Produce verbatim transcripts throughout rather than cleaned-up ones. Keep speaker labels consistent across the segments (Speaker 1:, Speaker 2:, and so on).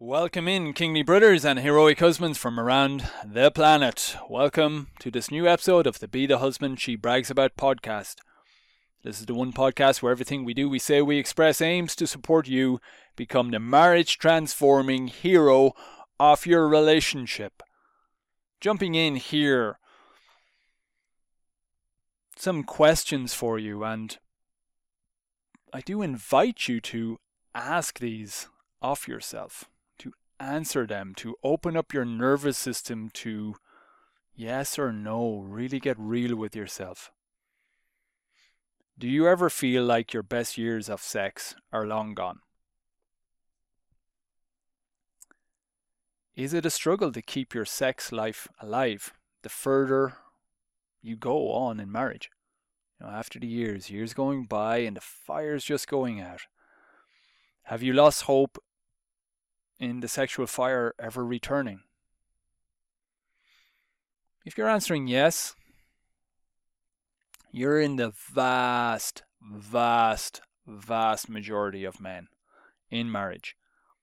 Speaker 1: Welcome in, kingly brothers and heroic husbands from around the planet. Welcome to this new episode of the Be the Husband She Brags About podcast. This is the one podcast where everything we do, we say, we express aims to support you become the marriage transforming hero of your relationship. Jumping in here, some questions for you, and I do invite you to ask these of yourself. Answer them, to open up your nervous system to yes or no, really get real with yourself. Do you ever feel like your best years of sex are long gone? Is it a struggle to keep your sex life alive the further you go on in marriage? You know, after the years, years going by and the fire's just going out. Have you lost hope in the sexual fire ever returning? If you're answering yes, you're in the vast, vast, vast majority of men in marriage.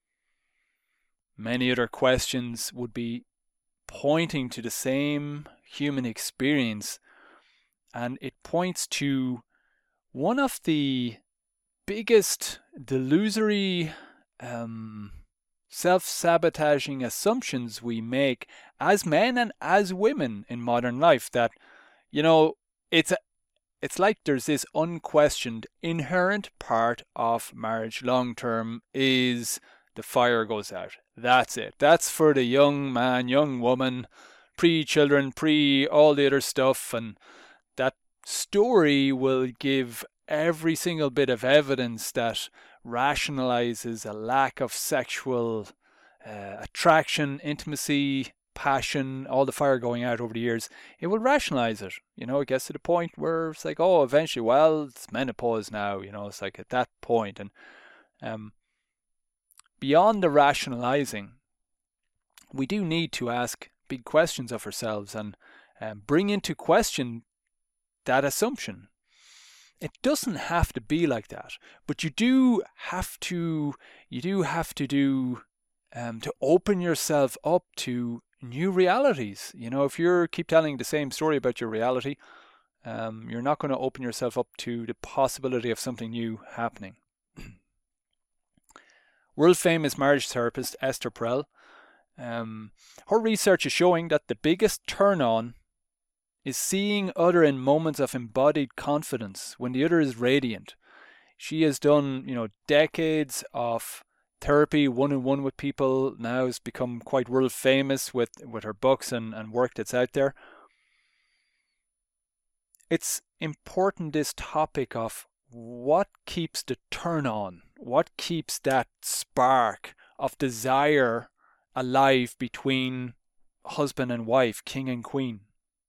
Speaker 1: Many other questions would be pointing to the same human experience, and it points to one of the biggest delusory um, self-sabotaging assumptions we make as men and as women in modern life, that, you know, it's a, it's like there's this unquestioned inherent part of marriage long term is the fire goes out. That's it. That's for the young man, young woman, pre-children, pre all the other stuff, and that story will give every single bit of evidence that rationalizes a lack of sexual uh, attraction, intimacy, passion, all the fire going out over the years. It will rationalize it. You know, it gets to the point where it's like, oh, eventually, well, it's menopause now. You know, it's like at that point. And um, beyond the rationalizing, we do need to ask big questions of ourselves and um, bring into question that assumption. It doesn't have to be like that, but you do have to. You do have to do um, to open yourself up to new realities. You know, if you keep telling the same story about your reality, um, you're not going to open yourself up to the possibility of something new happening. World famous marriage therapist Esther Perel, um, her research is showing that the biggest turn on is seeing other in moments of embodied confidence when the other is radiant. She has done, you know, decades of therapy one-on-one with people, now has become quite world famous with, with her books and, and work that's out there. It's important, this topic of what keeps the turn on, what keeps that spark of desire alive between husband and wife, king and queen.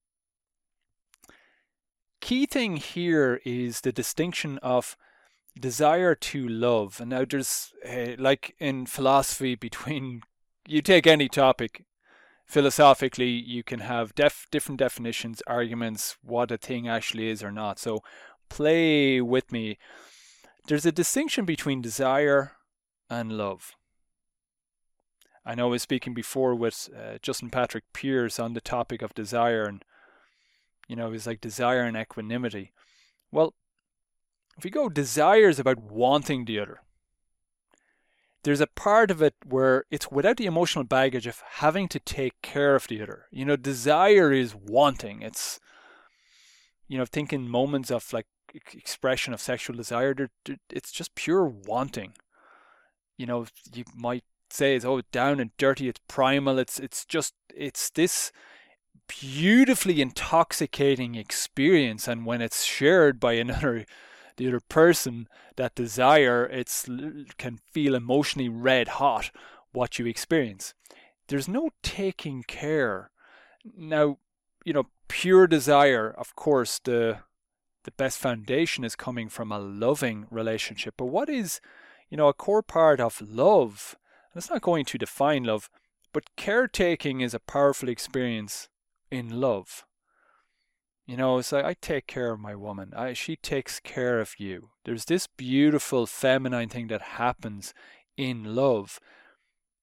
Speaker 1: Key thing here is the distinction of desire to love. And now there's, uh, like in philosophy, between, you take any topic, philosophically, you can have def- different definitions, arguments, what a thing actually is or not. So play with me. There's a distinction between desire and love. I know I was speaking before with uh, Justin Patrick Pierce on the topic of desire, and you know, it's like desire and equanimity. Well, if we go, desire is about wanting the other. There's a part of it where it's without the emotional baggage of having to take care of the other. You know, desire is wanting. It's, you know, thinking moments of like expression of sexual desire, they're, they're, it's just pure wanting. You know, you might say it's, oh, down and dirty, it's primal, it's it's just, it's this beautifully intoxicating experience, and when it's shared by another the other person, that desire, it's can feel emotionally red hot what you experience. There's no taking care. Now, you know, pure desire, of course, the the best foundation is coming from a loving relationship. But what is, you know, a core part of love? And it's not going to define love, but caretaking is a powerful experience in love. You know, it's like, I take care of my woman. I, she takes care of you. There's this beautiful feminine thing that happens in love.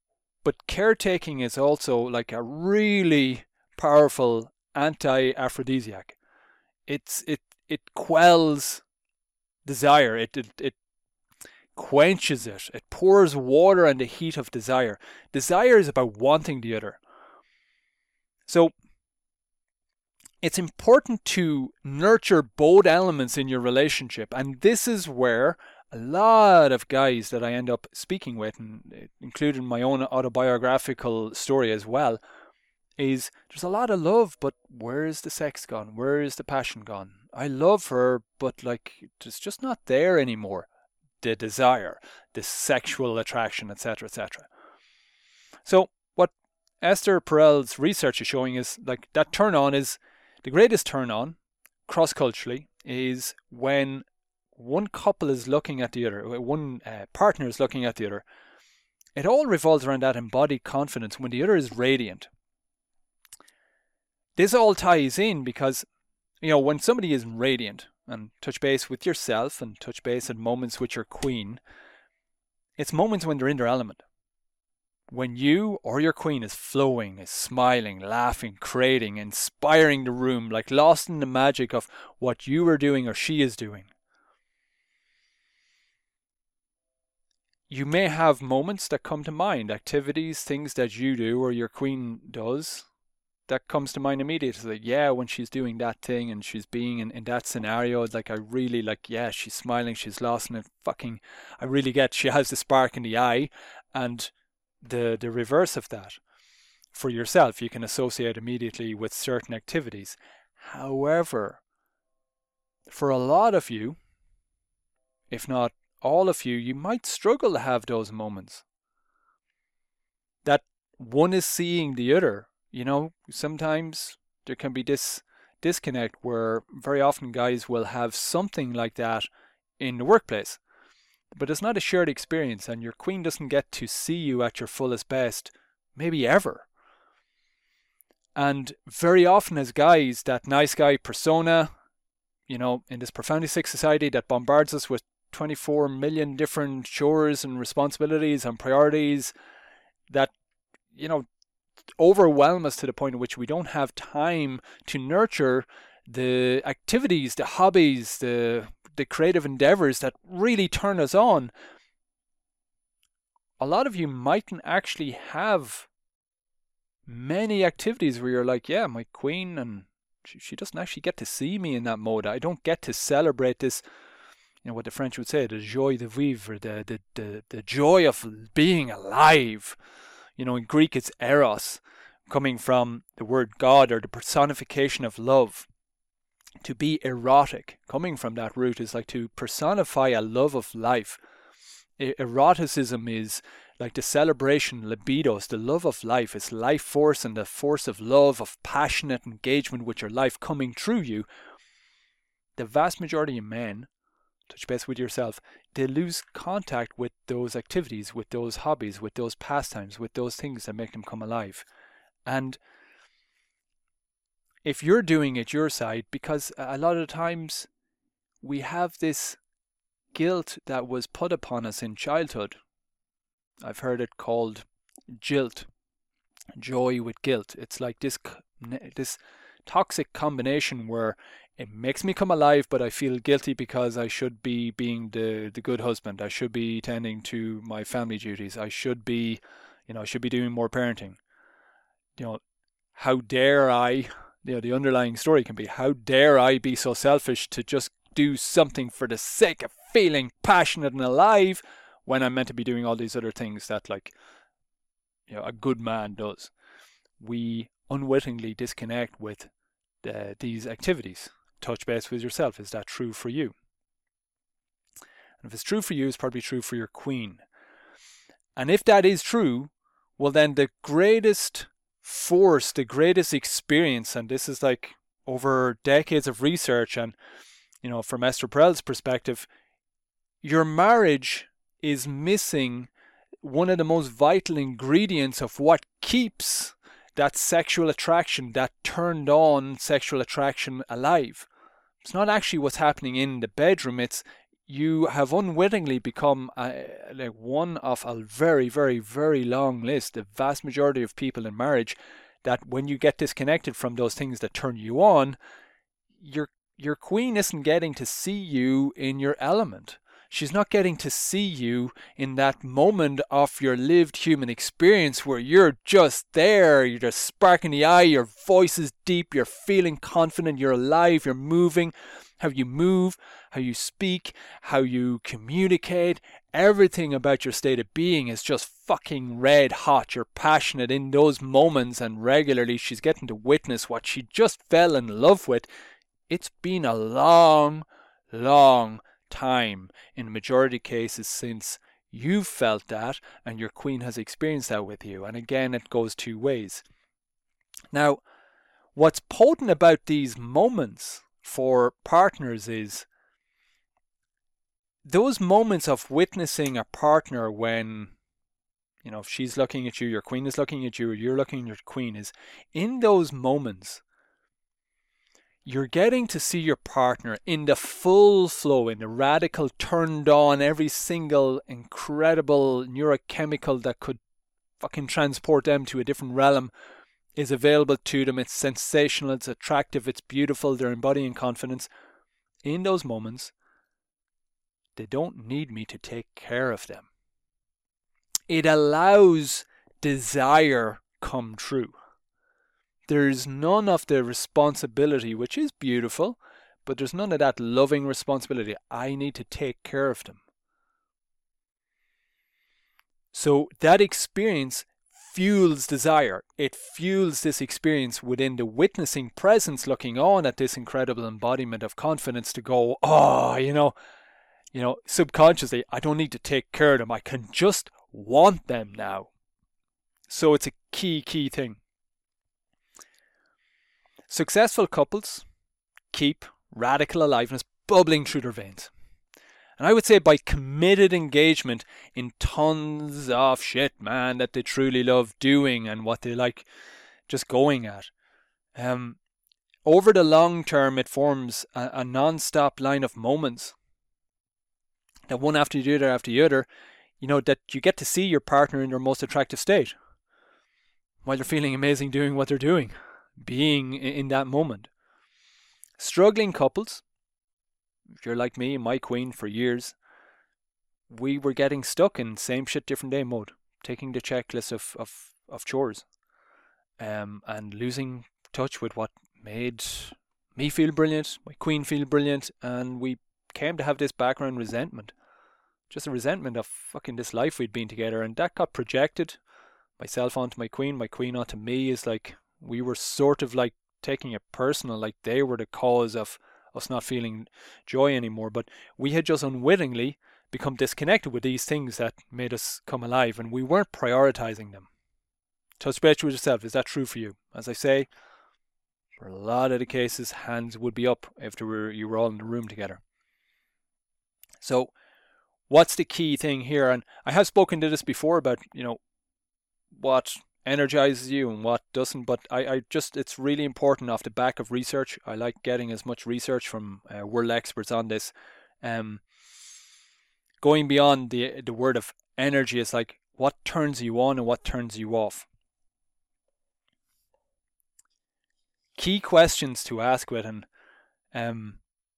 Speaker 1: But caretaking is also like a really powerful anti-aphrodisiac. It's it it quells desire. It it it quenches it. It pours water on the heat of desire. Desire is about wanting the other. So it's important to nurture both elements in your relationship, and this is where a lot of guys that I end up speaking with, and including my own autobiographical story as well, is there's a lot of love, but where is the sex gone? Where is the passion gone? I love her, but like it's just not there anymore. The desire, the sexual attraction, et cetera, et cetera. So what Esther Perel's research is showing is like that turn on is the greatest turn on cross-culturally is when one couple is looking at the other, one uh, partner is looking at the other. It all revolves around that embodied confidence when the other is radiant. This all ties in because, you know, when somebody is radiant, and touch base with yourself and touch base at moments with your queen, it's moments when they're in their element. When you or your queen is flowing, is smiling, laughing, creating, inspiring the room, like lost in the magic of what you are doing or she is doing. You may have moments that come to mind, activities, things that you do or your queen does, that comes to mind immediately. Like, yeah, when she's doing that thing and she's being in, in that scenario, it's like I really like, yeah, she's smiling, she's lost in it, fucking, I really get, she has the spark in the eye. And the the reverse of that, for yourself, you can associate immediately with certain activities. However, for a lot of you, if not all of you, you might struggle to have those moments. That one is seeing the other. You know, sometimes there can be this disconnect where very often guys will have something like that in the workplace. But it's not a shared experience, and your queen doesn't get to see you at your fullest best, maybe ever. And very often as guys, that nice guy persona, you know, in this profoundly sick society that bombards us with twenty-four million different chores and responsibilities and priorities that, you know, overwhelm us to the point in which we don't have time to nurture the activities, the hobbies, the the creative endeavors that really turn us on. A lot of you mightn't actually have many activities where you're like, yeah, my queen, and she, she doesn't actually get to see me in that mode. I don't get to celebrate this, you know, what the French would say, the joie de vivre, the, the, the, the joy of being alive. You know, in Greek it's eros, coming from the word God or the personification of love. To be erotic, coming from that root, is like to personify a love of life. Eroticism is like the celebration, libidos, the love of life. It's life force and the force of love, of passionate engagement with your life coming through you. The vast majority of men, touch base with yourself, they lose contact with those activities, with those hobbies, with those pastimes, with those things that make them come alive. And if you're doing it your side, because a lot of times we have this guilt that was put upon us in childhood. I've heard it called jilt, joy with guilt. It's like this this toxic combination where it makes me come alive, but I feel guilty because I should be being the, the good husband. I should be tending to my family duties. I should be, you know, I should be doing more parenting. You know, how dare I... You know, the underlying story can be, how dare I be so selfish to just do something for the sake of feeling passionate and alive when I'm meant to be doing all these other things that, like, you know, a good man does. We unwittingly disconnect with the, these activities. Touch base with yourself. Is that true for you? And if it's true for you, it's probably true for your queen. And if that is true, well then the greatest force, the greatest experience, and this is like over decades of research, and you know, from Esther Perel's perspective, your marriage is missing one of the most vital ingredients of what keeps that sexual attraction, that turned on sexual attraction alive. It's not actually what's happening in the bedroom, it's you have unwittingly become a, like one of a very, very, very long list. The vast majority of people in marriage, that when you get disconnected from those things that turn you on, your your queen isn't getting to see you in your element. She's not getting to see you in that moment of your lived human experience where you're just there, you're just sparking the eye, your voice is deep, you're feeling confident, you're alive, you're moving. How you move, how you speak, how you communicate, everything about your state of being is just fucking red hot. You're passionate in those moments, and regularly she's getting to witness what she just fell in love with. It's been a long, long time in the majority of cases since you've felt that and your queen has experienced that with you. And again, it goes two ways. Now, what's potent about these moments for partners is those moments of witnessing a partner when, you know, if she's looking at you, your queen is looking at you, or you're looking at your queen, is in those moments you're getting to see your partner in the full flow, in the radical, turned on, every single incredible neurochemical that could fucking transport them to a different realm is available to them. It's sensational, it's attractive, it's beautiful, they're embodying confidence. In those moments, they don't need me to take care of them. It allows desire come true. There's none of the responsibility, which is beautiful, but there's none of that loving responsibility. I need to take care of them. So that experience fuels desire. It fuels this experience within the witnessing presence, looking on at this incredible embodiment of confidence, to go, oh, you know, you know, subconsciously, I don't need to take care of them. I can just want them now. So it's a key, key thing. Successful couples keep radical aliveness bubbling through their veins. And I would say by committed engagement in tons of shit, man, that they truly love doing and what they like just going at. Um, over the long term, it forms a, a non-stop line of moments that one after the other after the other, you know, that you get to see your partner in their most attractive state while they're feeling amazing doing what they're doing, being in that moment. Struggling couples, if you're like me and my queen for years, we were getting stuck in same shit, different day mode, taking the checklist of, of, of chores, um, and losing touch with what made me feel brilliant, my queen feel brilliant, and we came to have this background resentment. Just a resentment of fucking this life we'd been together, and that got projected, myself onto my queen, my queen onto me. Is like we were sort of like taking it personal, like they were the cause of us not feeling joy anymore. But we had just unwittingly become disconnected with these things that made us come alive, and we weren't prioritizing them. Touch base with yourself. Is that true for you? As I say, for a lot of the cases, hands would be up if there were, you were all in the room together. So what's the key thing here? And I have spoken to this before about, you know, what energizes you and what doesn't, but I, I just, it's really important off the back of research. I like getting as much research from uh, world experts on this. Um, going beyond the the word of energy, is like what turns you on and what turns you off. Key questions to ask with and um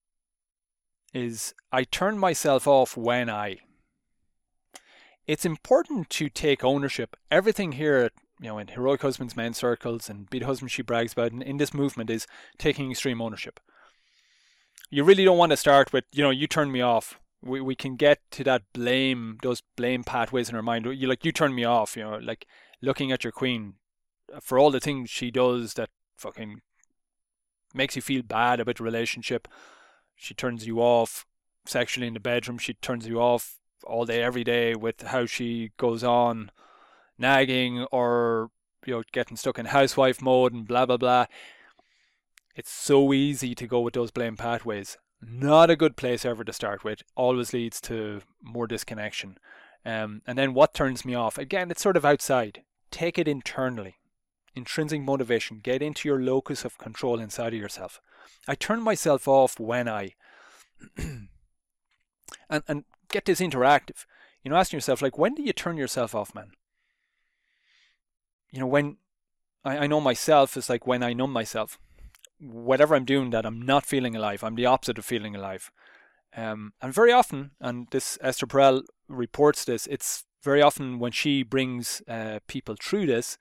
Speaker 1: is I turn myself off when I. It's important to take ownership. Everything here, you know, in Heroic Husbands, Men Circles, and Be the Husband She Brags About, and in this movement, is taking extreme ownership. You really don't want to start with, you know, you turn me off. We we can get to that blame, those blame pathways in our mind. You like, you turn me off, you know, like looking at your queen for all the things she does that fucking makes you feel bad about the relationship. She turns you off sexually in the bedroom. She turns you off all day, every day, with how she goes on nagging or, you know, getting stuck in housewife mode and blah, blah, blah. It's so easy to go with those blame pathways. Not a good place ever to start with. Always leads to more disconnection. Um, and then what turns me off? Again, it's sort of outside. Take it internally. Intrinsic motivation. Get into your locus of control inside of yourself. I turn myself off when I... And and get this interactive. You know, asking yourself, like, when do you turn yourself off, man? You know, when I, I know myself, it's like when I numb myself. Whatever I'm doing that I'm not feeling alive, I'm the opposite of feeling alive. Um, and very often, and this Esther Perel reports this, it's very often when she brings uh, people through this,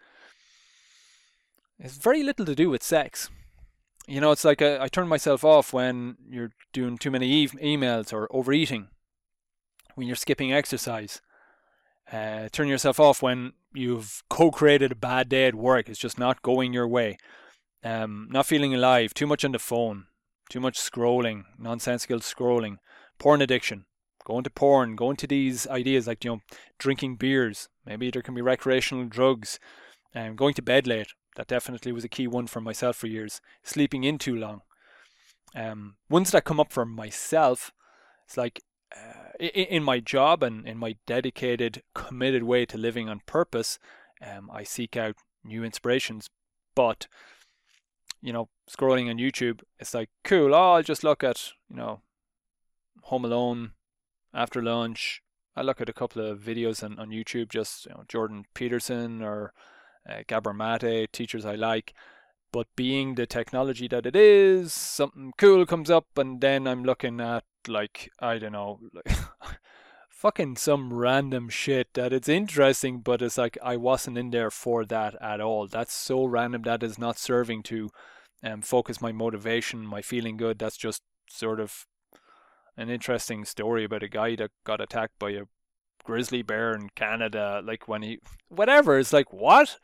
Speaker 1: it's very little to do with sex. You know, it's like a, I turn myself off when you're doing too many e- emails or overeating, when you're skipping exercise. Uh, turn yourself off when you've co-created a bad day at work. It's just not going your way. Um, not feeling alive, too much on the phone, too much scrolling, nonsensical scrolling, porn addiction, going to porn, going to these ideas like, you know, drinking beers. Maybe there can be recreational drugs, and um, going to bed late. That definitely was a key one for myself for years. Sleeping in too long. Um, ones that come up for myself, it's like uh, in, in my job and in my dedicated, committed way to living on purpose, um, I seek out new inspirations. But, you know, scrolling on YouTube, it's like, cool, oh, I'll just look at, you know, Home Alone after lunch. I look at a couple of videos on, on YouTube, just, you know, Jordan Peterson or uh, Gabor Mate, teachers I like. But being the technology that it is, something cool comes up and then I'm looking at, like, I don't know, like fucking some random shit that it's interesting, but it's like I wasn't in there for that at all. That's so random, that is not serving to um, focus my motivation, my feeling good. That's just sort of an interesting story about a guy that got attacked by a grizzly bear in Canada, like when he, whatever. It's like, what?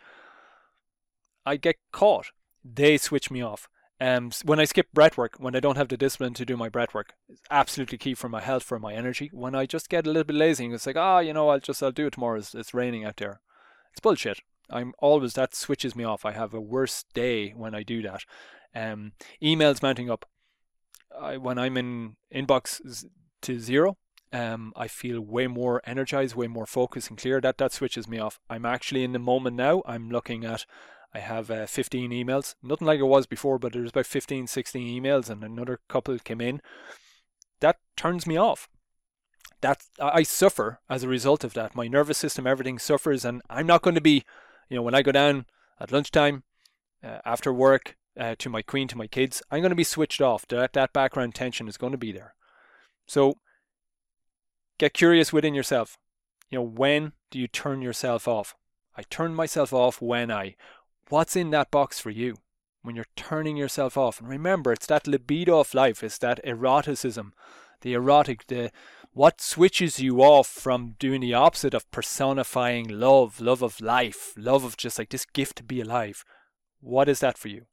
Speaker 1: I get caught. They switch me off. Um, when I skip breath work, when I don't have the discipline to do my breath work, it's absolutely key for my health, for my energy. When I just get a little bit lazy and it's like, ah, oh, you know, I'll just, I'll do it tomorrow. It's, it's raining out there. It's bullshit. I'm always, that switches me off. I have a worse day when I do that. Um, emails mounting up. I, when I'm in inbox to zero, um, I feel way more energized, way more focused and clear. That, that switches me off. I'm actually in the moment now. I'm looking at, I have uh, fifteen emails, nothing like it was before, but there's about fifteen, sixteen emails and another couple came in. That turns me off. That I suffer as a result of that. My nervous system, everything suffers, and I'm not going to be, you know, when I go down at lunchtime, uh, after work, uh, to my queen, to my kids, I'm going to be switched off. That, that background tension is going to be there. So get curious within yourself. You know, when do you turn yourself off? I turn myself off when I... What's in that box for you when you're turning yourself off? And remember, it's that libido of life. It's that eroticism, the erotic, the what switches you off from doing the opposite of personifying love, love of life, love of just like this gift to be alive. What is that for you?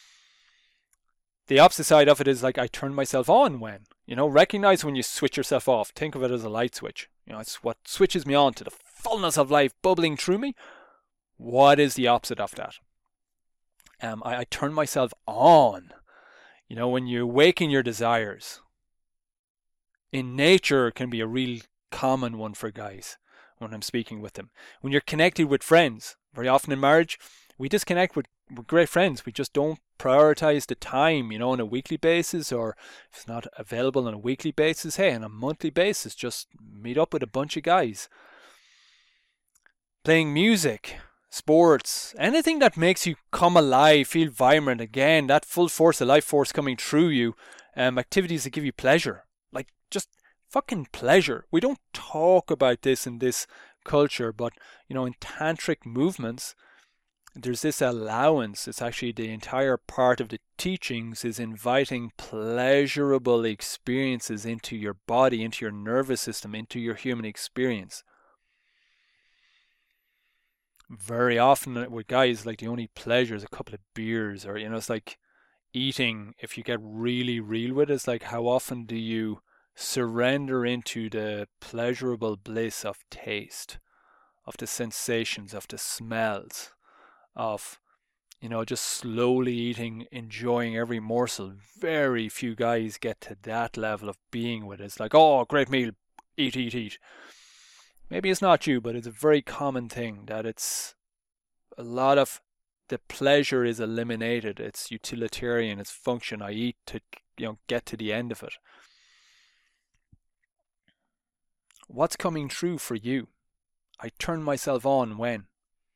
Speaker 1: The opposite side of it is like I turn myself on when, you know, recognize when you switch yourself off. Think of it as a light switch. You know, it's what switches me on to the fullness of life bubbling through me. What is the opposite of that? Um, I, I turn myself on. You know, when you awaken your desires. In nature can be a real common one for guys when I'm speaking with them. When you're connected with friends, very often in marriage, we disconnect with, with great friends. We just don't prioritize the time, you know, on a weekly basis, or if it's not available on a weekly basis, hey, on a monthly basis, just meet up with a bunch of guys. Playing music, sports, anything that makes you come alive, feel vibrant again, that full force of life force coming through you, um, activities that give you pleasure, like just fucking pleasure. We don't talk about this in this culture, but you know, in tantric movements, there's this allowance. It's actually the entire part of the teachings is inviting pleasurable experiences into your body, into your nervous system, into your human experience. Very often with guys, like the only pleasure is a couple of beers, or you know, it's like eating. If you get really real with it, it's like how often do you surrender into the pleasurable bliss of taste, of the sensations, of the smells, of, you know, just slowly eating, enjoying every morsel. Very few guys get to that level of being with it. It's like, oh, great meal, eat, eat, eat. Maybe it's not you, but it's a very common thing that it's a lot of the pleasure is eliminated. It's utilitarian, it's function. I eat to, you know, get to the end of it. What's coming true for you? I turn myself on when?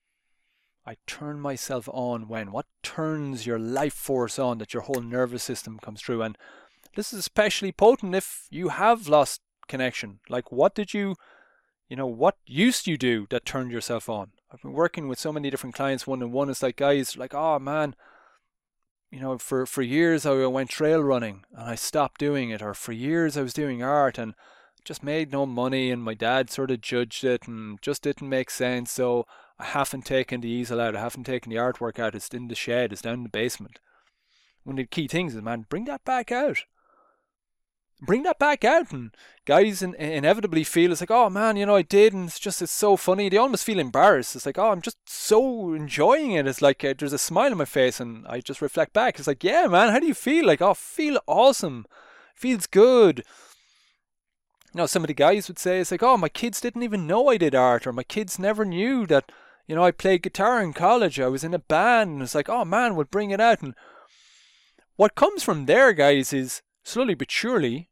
Speaker 1: I turn myself on when? What turns your life force on that your whole nervous system comes through? And this is especially potent if you have lost connection. Like, what did you, you know, what used you do that turned yourself on? I've been working with so many different clients one-on-one. It's like guys like, oh man, you know, for, for years I went trail running and I stopped doing it. Or for years I was doing art and just made no money, and my dad sort of judged it and just didn't make sense. So I haven't taken the easel out. I haven't taken the artwork out. It's in the shed. It's down in the basement. One of the key things is, man, bring that back out. Bring that back out. And guys in, inevitably feel it's like, oh man, you know, I did, and it's just, it's so funny. They almost feel embarrassed. It's like, oh, I'm just so enjoying it. It's like uh, there's a smile on my face, and I just reflect back. It's like, yeah, man, how do you feel? Like, oh, feel awesome. Feels good. You know, some of the guys would say, it's like, oh, my kids didn't even know I did art, or my kids never knew that, you know, I played guitar in college. I was in a band, and it's like, oh man, we'll bring it out. And what comes from there, guys, is slowly but surely,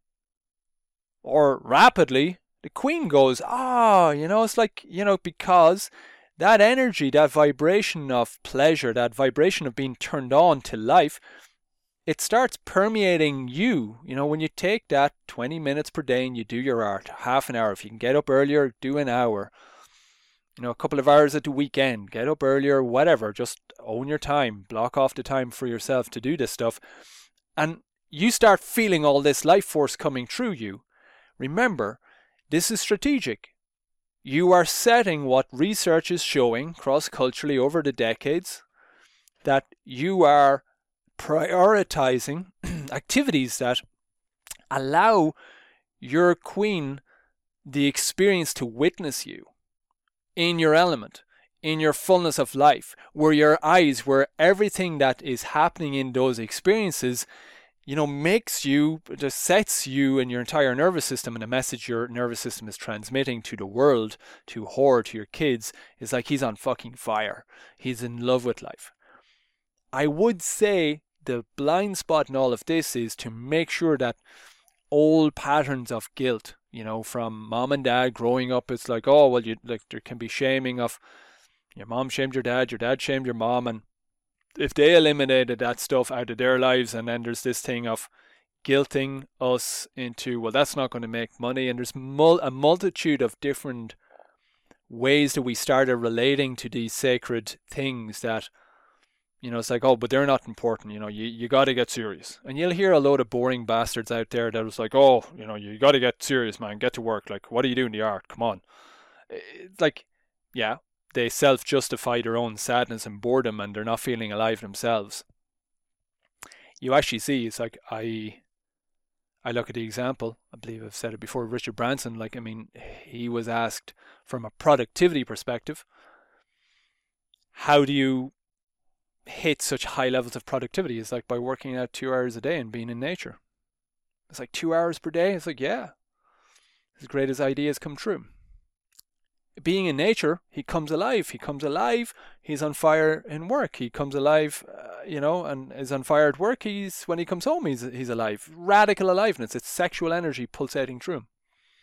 Speaker 1: or rapidly, the queen goes, ah, oh, you know, it's like, you know, because that energy, that vibration of pleasure, that vibration of being turned on to life, it starts permeating you. You know, when you take that twenty minutes per day and you do your art, half an hour, if you can get up earlier, do an hour, you know, a couple of hours at the weekend, get up earlier, whatever, just own your time, block off the time for yourself to do this stuff. And you start feeling all this life force coming through you. Remember, this is strategic. You are setting what research is showing cross-culturally over the decades, that you are prioritizing activities that allow your queen the experience to witness you in your element, in your fullness of life, where your eyes, where everything that is happening in those experiences, you know, makes you, just sets you and your entire nervous system, and the message your nervous system is transmitting to the world, to her, to your kids, is like he's on fucking fire. He's in love with life. I would say the blind spot in all of this is to make sure that old patterns of guilt, you know, from mom and dad growing up, it's like, oh, well, you like there can be shaming of your mom shamed your dad, your dad shamed your mom, and if they eliminated that stuff out of their lives, and then there's this thing of guilting us into, well, that's not going to make money, and there's mul- a multitude of different ways that we started relating to these sacred things that, you know, it's like, oh, but they're not important, you know, you, you got to get serious. And you'll hear a load of boring bastards out there that was like, oh, you know, you got to get serious, man, get to work, like, what are you doing the art, come on. It's like, yeah, they self-justify their own sadness and boredom, and they're not feeling alive themselves. You actually see, it's like, I I look at the example, I believe I've said it before, Richard Branson, like, I mean, he was asked from a productivity perspective, how do you hit such high levels of productivity? It's like by working out two hours a day and being in nature. It's like two hours per day. It's like, yeah, as great as ideas come true. Being in nature, he comes alive. He comes alive. He's on fire in work. He comes alive, uh, you know, and is on fire at work. He's when he comes home, he's he's alive. Radical aliveness. It's sexual energy pulsating through him.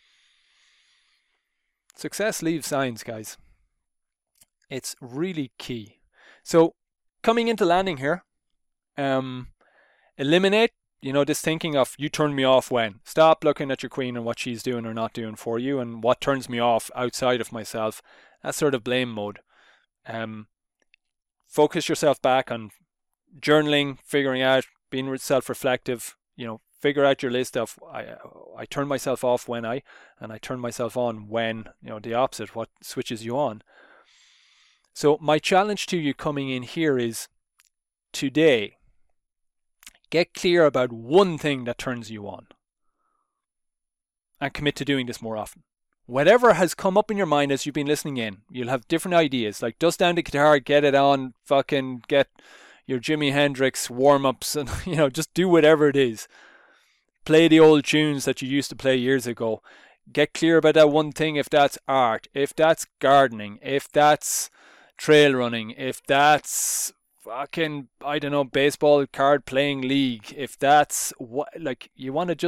Speaker 1: Success leaves signs, guys. It's really key. So, coming into landing here, um, eliminate, you know, this thinking of you turn me off when. Stop looking at your queen and what she's doing or not doing for you, and what turns me off outside of myself. That sort of blame mode. Um, focus yourself back on journaling, figuring out, being self-reflective. You know, figure out your list of I I turn myself off when I, and I turn myself on when. You know, the opposite. What switches you on? So my challenge to you coming in here is today, get clear about one thing that turns you on and commit to doing this more often. Whatever has come up in your mind as you've been listening in, you'll have different ideas, like dust down the guitar, get it on, fucking get your Jimi Hendrix warm-ups, and, you know, just do whatever it is. Play the old tunes that you used to play years ago. Get clear about that one thing, if that's art, if that's gardening, if that's trail running, if that's fucking, I don't know, baseball card playing league, if that's what, like, you want to just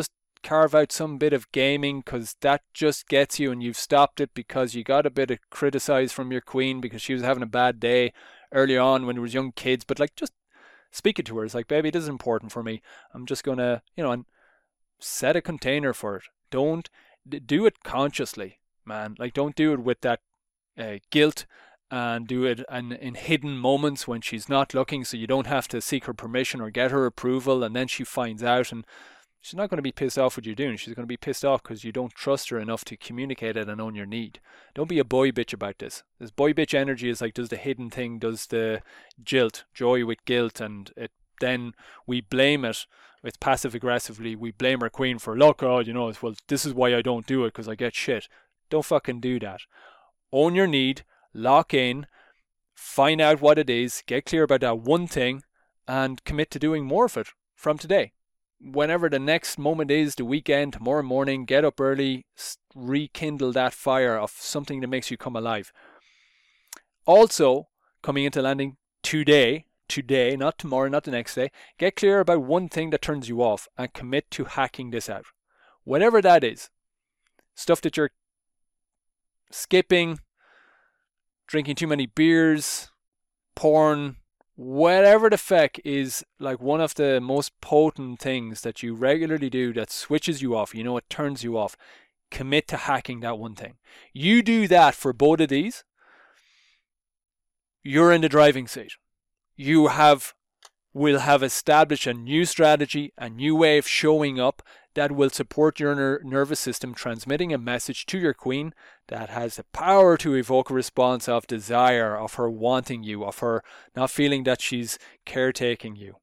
Speaker 1: carve out some bit of gaming because that just gets you, and you've stopped it because you got a bit of criticize from your queen because she was having a bad day early on when there was young kids. But like, just speak it to her. It's like, baby, this is important for me. I'm just going to, you know, and set a container for it. Don't do it consciously, man. Like, don't do it with that uh, guilt, and do it in, in hidden moments when she's not looking, so you don't have to seek her permission or get her approval, and then she finds out, and she's not going to be pissed off what you're doing. She's going to be pissed off because you don't trust her enough to communicate it and own your need. Don't be a boy bitch about this. This boy bitch energy is like, does the hidden thing, does the jilt, joy with guilt, and it then we blame it. It's passive aggressively. We blame our queen for, look, oh, you know, well, this is why I don't do it, because I get shit. Don't fucking do that. Own your need. Lock in, find out what it is, get clear about that one thing, and commit to doing more of it from today. Whenever the next moment is, the weekend, tomorrow morning, get up early, rekindle that fire of something that makes you come alive. Also, coming into landing today, today, not tomorrow, not the next day, get clear about one thing that turns you off and commit to hacking this out. Whatever that is. Stuff that you're skipping, drinking too many beers, porn, whatever the feck is like one of the most potent things that you regularly do that switches you off, you know, it turns you off. Commit to hacking that one thing. You do that for both of these, you're in the driving seat. You have will have established a new strategy, a new way of showing up that will support your ner- nervous system transmitting a message to your queen that has the power to evoke a response of desire, of her wanting you, of her not feeling that she's caretaking you.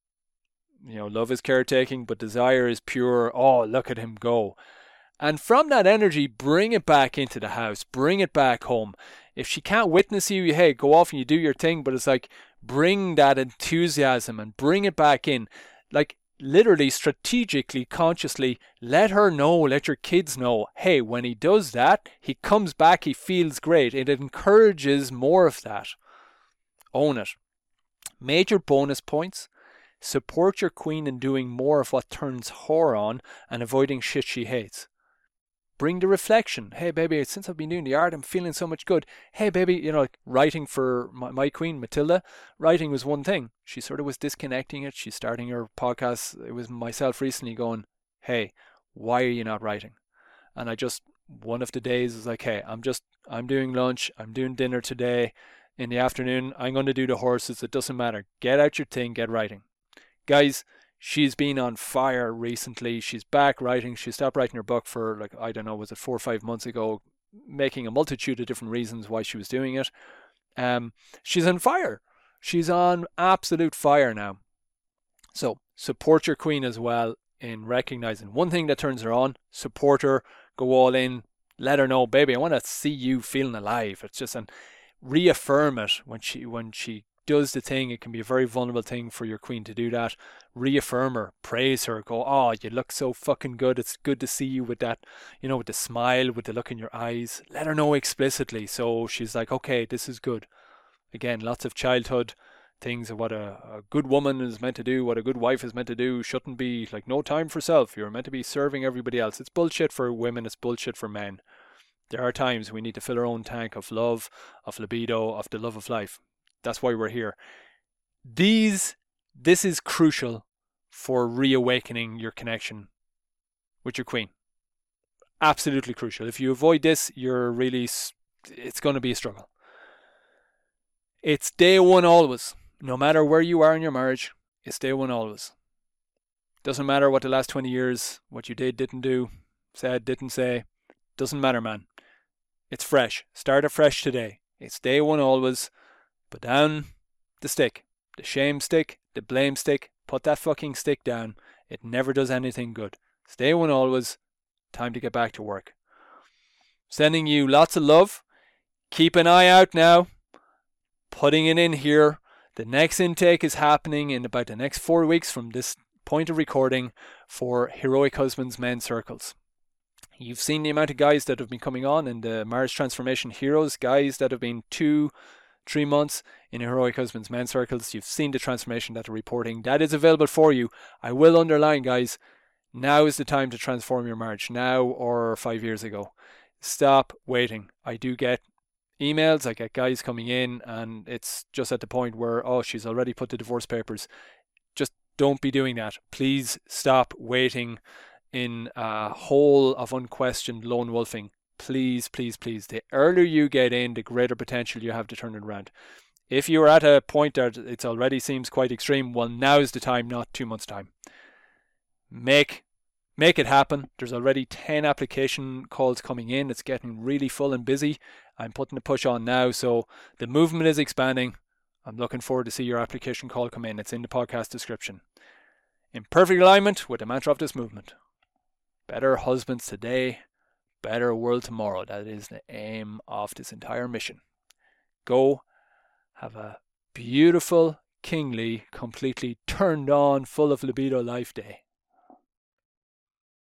Speaker 1: You know, love is caretaking, but desire is pure, oh, look at him go. And from that energy, bring it back into the house, bring it back home. If she can't witness you, hey, go off and you do your thing, but it's like, bring that enthusiasm and bring it back in. Like, literally, strategically, consciously, let her know, let your kids know, hey, when he does that, he comes back, he feels great. It encourages more of that. Own it. Major bonus points. Support your queen in doing more of what turns her on and avoiding shit she hates. Bring the reflection. Hey, baby, since I've been doing the art, I'm feeling so much good. Hey, baby, you know, like writing for my, my queen, Matilda, writing was one thing. She sort of was disconnecting it. She's starting her podcast. It was myself recently going, hey, why are you not writing? And I just, one of the days was like, hey, I'm just, I'm doing lunch. I'm doing dinner today. In the afternoon, I'm going to do the horses. It doesn't matter. Get out your thing, get writing. Guys, she's been on fire recently. She's back writing. She stopped writing her book for, like, I don't know, was it four or five months ago, making a multitude of different reasons why she was doing it. Um, she's on fire. She's on absolute fire now. So support your queen as well in recognizing one thing that turns her on. Support her. Go all in. Let her know, baby, I want to see you feeling alive. It's just, and reaffirm it when she when she does the thing. It can be a very vulnerable thing for your queen to do that. Reaffirm her, praise her, go, oh, you look so fucking good. It's good to see you with that, you know, with the smile, with the look in your eyes. Let her know explicitly. So she's like, okay, this is good. Again, lots of childhood things of what a, a good woman is meant to do, what a good wife is meant to do. Shouldn't be like no time for self. You're meant to be serving everybody else. It's bullshit for women. It's bullshit for men. There are times we need to fill our own tank of love, of libido, of the love of life. That's why we're here. These, this is crucial for reawakening your connection with your queen. Absolutely crucial. If you avoid this, you're really, it's going to be a struggle. It's day one always. No matter where you are in your marriage, it's day one always. Doesn't matter what the last twenty years, what you did, didn't do, said, didn't say. Doesn't matter, man. It's fresh. Start afresh today. It's day one always. Put down the stick. The shame stick. The blame stick. Put that fucking stick down. It never does anything good. It's day one always. Time to get back to work. Sending you lots of love. Keep an eye out now. Putting it in here. The next intake is happening in about the next four weeks from this point of recording for Heroic Husbands Men's Circles. You've seen the amount of guys that have been coming on in the Marriage Transformation Heroes, guys that have been two, three months in Heroic Husbands Men's Circles. You've seen the transformation that they're reporting. That is available for you. I will underline, guys, Now is the time to transform your marriage, now or five years ago. Stop waiting. I do get emails, I get guys coming in, and it's just at the point where, oh, she's already put the divorce papers. Just don't be doing that. Please stop waiting in a hole of unquestioned lone wolfing. Please, please, please. The earlier you get in, the greater potential you have to turn it around. If you're at a point that it already seems quite extreme, well, now's the time, not two months' time. Make make it happen. There's already ten application calls coming in. It's getting really full and busy. I'm putting the push on now, so the movement is expanding. I'm looking forward to see your application call come in. It's in the podcast description. In perfect alignment with the mantra of this movement. Better husbands today, better world tomorrow. That is the aim of this entire mission. Go have a beautiful, kingly, completely turned on, full of libido life day.